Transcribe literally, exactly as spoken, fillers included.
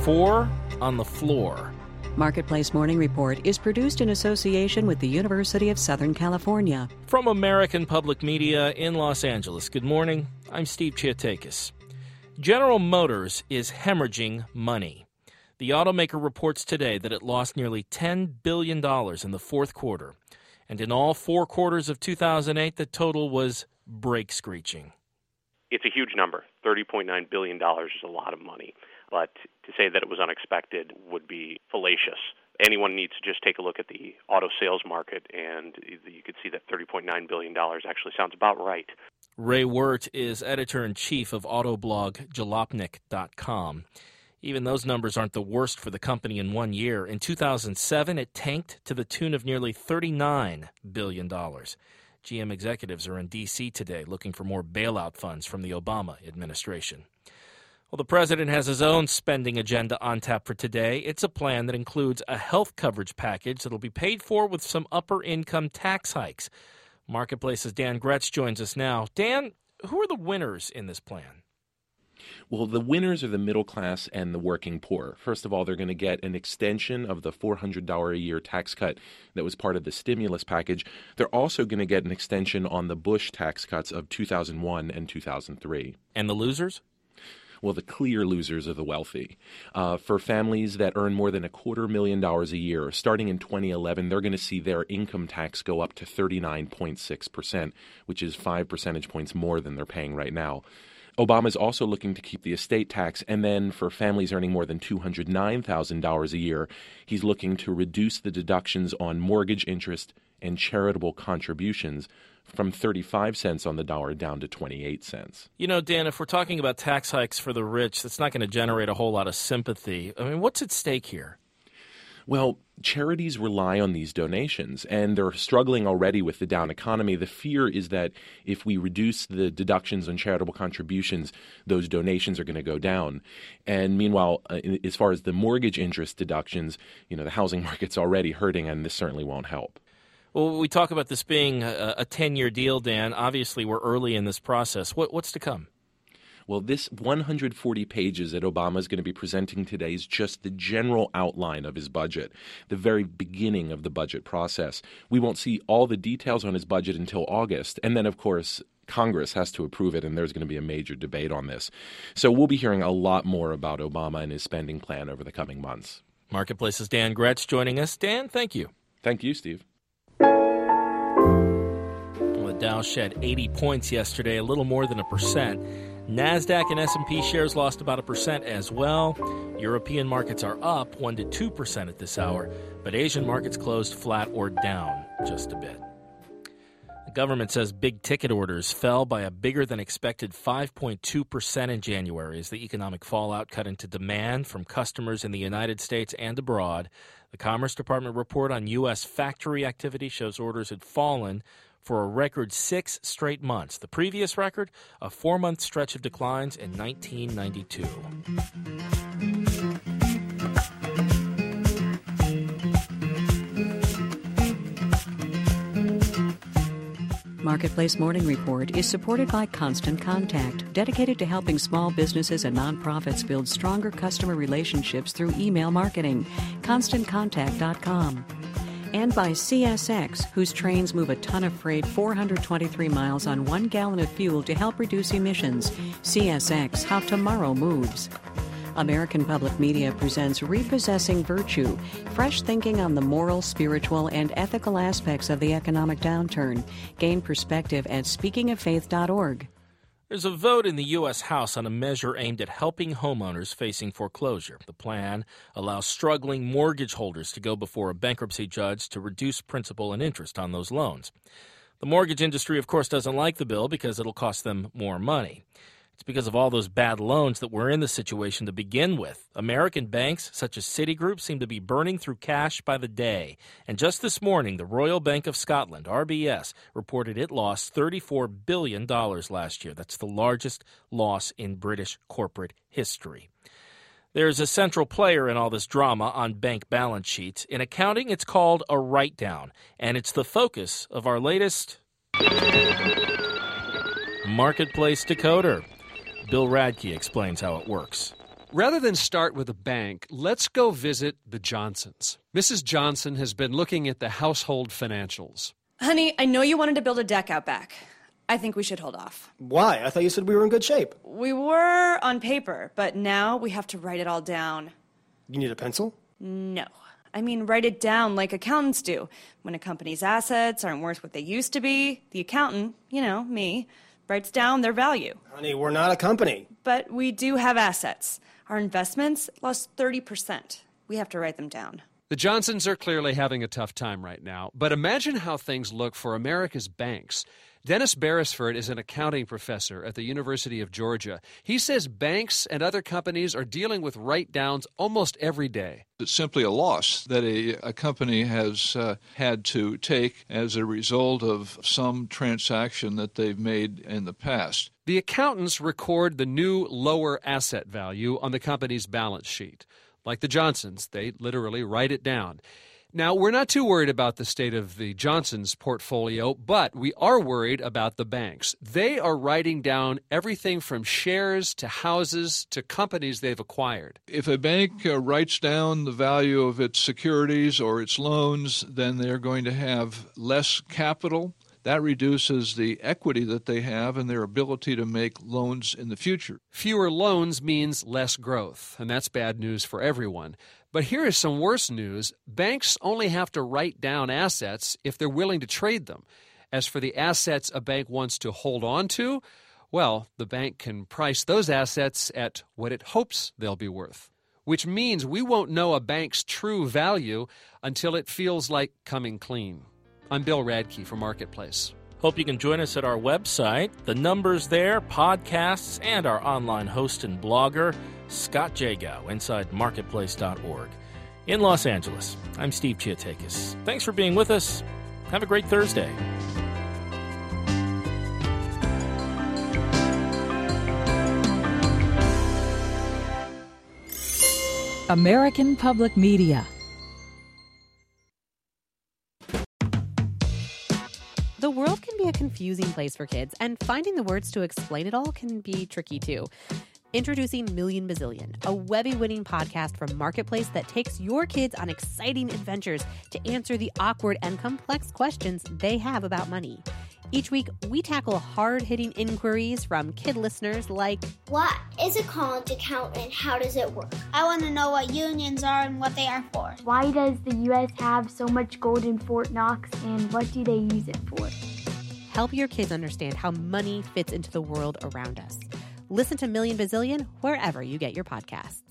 four on the floor. Marketplace Morning Report is produced in association with the University of Southern California. From American Public Media in Los Angeles, good morning. I'm Steve Chiatakis. General Motors is hemorrhaging money. The automaker reports today that it lost nearly ten billion dollars in the fourth quarter. And in all four quarters of two thousand eight, the total was brake-screeching. It's a huge number. thirty point nine billion dollars is a lot of money. But to say that it was unexpected would be fallacious. Anyone needs to just take a look at the auto sales market, and you could see that thirty point nine billion dollars actually sounds about right. Ray Wirt is editor-in-chief of autoblog jalopnik dot com. Even those numbers aren't the worst for the company in one year. In two thousand seven, it tanked to the tune of nearly thirty-nine billion dollars. G M executives are in D C today looking for more bailout funds from the Obama administration. Well, the president has his own spending agenda on tap for today. It's a plan that includes a health coverage package that will be paid for with some upper-income tax hikes. Marketplace's Dan Gretsch joins us now. Dan, who are the winners in this plan? Well, the winners are the middle class and the working poor. First of all, they're going to get an extension of the four hundred dollars a year tax cut that was part of the stimulus package. They're also going to get an extension on the Bush tax cuts of two thousand one and two thousand three. And the losers? Well, the clear losers are the wealthy. Uh, for families that earn more than a quarter million dollars a year, starting in twenty eleven, they're going to see their income tax go up to thirty-nine point six percent, which is five percentage points more than they're paying right now. Obama is also looking to keep the estate tax, and then for families earning more than two hundred nine thousand dollars a year, he's looking to reduce the deductions on mortgage interest and charitable contributions from thirty-five cents on the dollar down to twenty-eight cents. You know, Dan, if we're talking about tax hikes for the rich, that's not going to generate a whole lot of sympathy. I mean, what's at stake here? Well, charities rely on these donations, and they're struggling already with the down economy. The fear is that if we reduce the deductions on charitable contributions, those donations are going to go down. And meanwhile, uh, as far as the mortgage interest deductions, you know, the housing market's already hurting, and this certainly won't help. Well, we talk about this being a ten-year deal, Dan. Obviously, we're early in this process. What, what's to come? Well, this one hundred forty pages that Obama is going to be presenting today is just the general outline of his budget, the very beginning of the budget process. We won't see all the details on his budget until August. And then, of course, Congress has to approve it, and there's going to be a major debate on this. So we'll be hearing a lot more about Obama and his spending plan over the coming months. Marketplace's Dan Gretsch joining us. Dan, thank you. Thank you, Steve. Well, the Dow shed eighty points yesterday, a little more than a percent. NASDAQ and S and P shares lost about a percent as well. European markets are up one to two percent at this hour, but Asian markets closed flat or down just a bit. The government says big-ticket orders fell by a bigger-than-expected five point two percent in January as the economic fallout cut into demand from customers in the United States and abroad. The Commerce Department report on U S factory activity shows orders had fallen for a record six straight months. The previous record, a four-month stretch of declines in nineteen ninety-two. Marketplace Morning Report is supported by Constant Contact, dedicated to helping small businesses and nonprofits build stronger customer relationships through email marketing. constant contact dot com. And by C S X, whose trains move a ton of freight four hundred twenty-three miles on one gallon of fuel to help reduce emissions. C S X, how tomorrow moves. American Public Media presents Repossessing Virtue, fresh thinking on the moral, spiritual, and ethical aspects of the economic downturn. Gain perspective at speaking of faith dot org. There's a vote in the U S House on a measure aimed at helping homeowners facing foreclosure. The plan allows struggling mortgage holders to go before a bankruptcy judge to reduce principal and interest on those loans. The mortgage industry, of course, doesn't like the bill because it'll cost them more money. It's because of all those bad loans that we're in the situation to begin with. American banks, such as Citigroup, seem to be burning through cash by the day. And just this morning, the Royal Bank of Scotland, R B S, reported it lost thirty-four billion dollars last year. That's the largest loss in British corporate history. There's a central player in all this drama on bank balance sheets. In accounting, it's called a write-down, and it's the focus of our latest Marketplace Decoder. Bill Radke explains how it works. Rather than start with a bank, let's go visit the Johnsons. Missus Johnson has been looking at the household financials. Honey, I know you wanted to build a deck out back. I think we should hold off. Why? I thought you said we were in good shape. We were on paper, but now we have to write it all down. You need a pencil? No. I mean, write it down like accountants do. When a company's assets aren't worth what they used to be, the accountant, you know, me, writes down their value. Honey, we're not a company. But we do have assets. Our investments lost thirty percent. We have to write them down. The Johnsons are clearly having a tough time right now, but imagine how things look for America's banks. Dennis Beresford is an accounting professor at the University of Georgia. He says banks and other companies are dealing with write-downs almost every day. It's simply a loss that a, a company has uh, had to take as a result of some transaction that they've made in the past. The accountants record the new lower asset value on the company's balance sheet. Like the Johnsons, they literally write it down. Now, we're not too worried about the state of the Johnsons' portfolio, but we are worried about the banks. They are writing down everything from shares to houses to companies they've acquired. If a bank uh, writes down the value of its securities or its loans, then they're going to have less capital. That reduces the equity that they have and their ability to make loans in the future. Fewer loans means less growth, and that's bad news for everyone. But here is some worse news. Banks only have to write down assets if they're willing to trade them. As for the assets a bank wants to hold on to, well, the bank can price those assets at what it hopes they'll be worth, which means we won't know a bank's true value until it feels like coming clean. I'm Bill Radke for Marketplace. Hope you can join us at our website. The numbers there, podcasts, and our online host and blogger, Scott Jagow, inside marketplace dot org. In Los Angeles, I'm Steve Chiatakis. Thanks for being with us. Have a great Thursday. American Public Media. The world can be a confusing place for kids, and finding the words to explain it all can be tricky too. Introducing Million Bazillion, a Webby-winning podcast from Marketplace that takes your kids on exciting adventures to answer the awkward and complex questions they have about money. Each week, we tackle hard-hitting inquiries from kid listeners like, what is a college account and how does it work? I want to know what unions are and what they are for. Why does the U S have so much gold in Fort Knox and what do they use it for? Help your kids understand how money fits into the world around us. Listen to Million Bazillion wherever you get your podcasts.